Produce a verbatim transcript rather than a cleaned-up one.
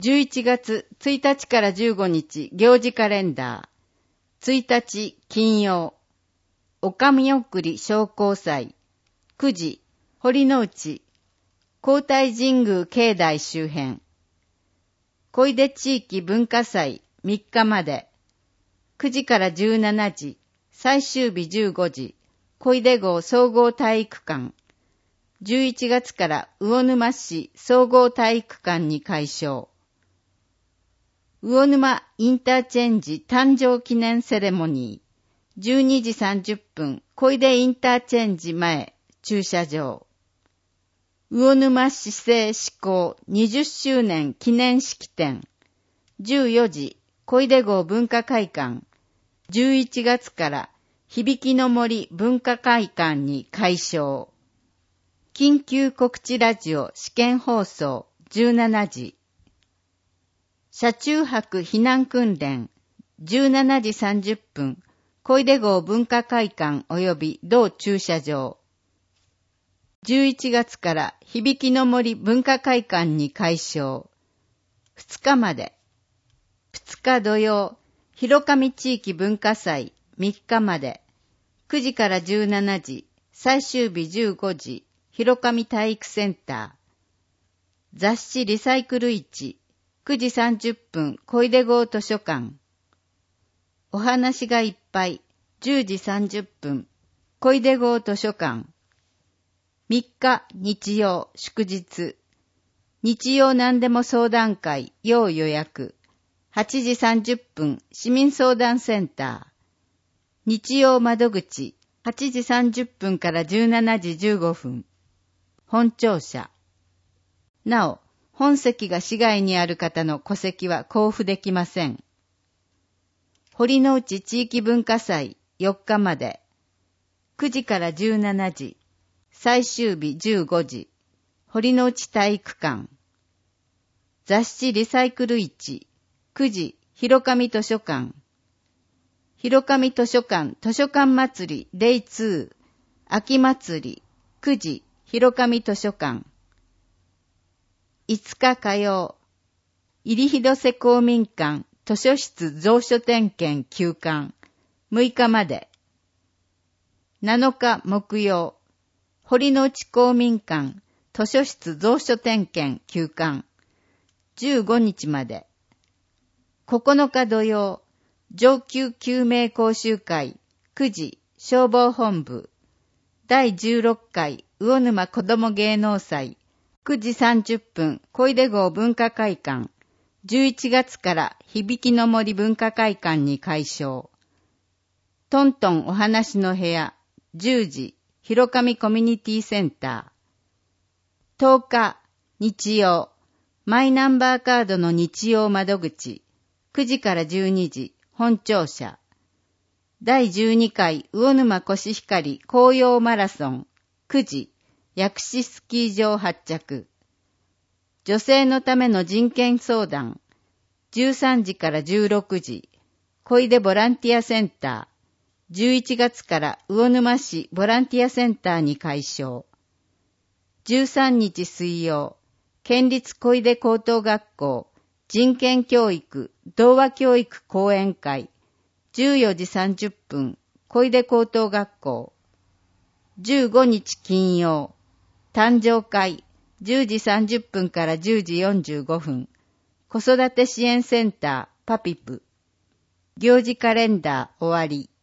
じゅういちがつついたちからじゅうごにち行事カレンダー。ついたち金曜。おかみ送り商工祭。くじ、堀之内。皇太神宮境内周辺。小出地域文化祭みっかまで。くじからじゅうしちじ。最終日じゅうごじ。小出郷総合体育館。じゅういちがつから魚沼市総合体育館に開唱。魚沼インターチェンジ誕生記念セレモニー。じゅうにじさんじゅっぷん、小出インターチェンジ前、駐車場。魚沼市政施行にじゅっしゅうねん記念式典。じゅうよじ、小出郷文化会館。じゅういちがつから響きの森文化会館に開唱。緊急告知ラジオ試験放送じゅうしちじ。車中泊避難訓練じゅうしちじさんじゅっぷん、小出郷文化会館及び同駐車場。じゅういちがつから響きの森文化会館に開唱。ふつかまで。ふつか土曜、広上地域文化祭みっかまで。くじからじゅうしちじ、最終日じゅうごじ、広上体育センター。雑誌リサイクル市。くじさんじゅっぷん、小出郷図書館。お話がいっぱい、じゅうじさんじゅっぷん、小出郷図書館。みっか日曜、祝日。日曜何でも相談会、要予約。はちじさんじゅっぷん、市民相談センター。日曜窓口、はちじさんじゅっぷんからじゅうしちじじゅうごふん。本庁舎。なお、本籍が市外にある方の戸籍は交付できません。堀之内地域文化祭よっかまで。くじからじゅうしちじ。最終日じゅうごじ。堀之内体育館。雑誌リサイクル市。くじ、広上図書館。広上図書館図書館祭りデイツー。秋祭り。くじ、広上図書館。いつか火曜、入広瀬公民館図書室蔵書点検休館、むいかまで。なのか木曜、堀之内公民館図書室蔵書点検休館、じゅうごにちまで。ここのか土曜、上級救命講習会くじ消防本部、だいじゅうろっかい魚沼子ども芸能祭、くじさんじゅっぷん、小出郷文化会館。じゅういちがつから響きの森文化会館に開唱。トントンお話の部屋、じゅうじ、広上コミュニティセンター。とおか、日曜、マイナンバーカードの日曜窓口。くじからじゅうにじ、本庁舎。だいじゅうにかい魚沼コシヒカリ紅葉マラソン。くじ、薬師スキー場発着。女性のための人権相談。じゅうさんじからじゅうろくじ。小出ボランティアセンター。じゅういちがつから魚沼市ボランティアセンターに開唱。じゅうさんにち水曜。県立小出高等学校。人権教育、童話教育講演会。じゅうよじさんじゅっぷん。小出高等学校。じゅうごにち金曜。誕生会、じゅうじさんじゅっぷんからじゅうじよんじゅうごふん。子育て支援センター、パピプ。行事カレンダー終わり。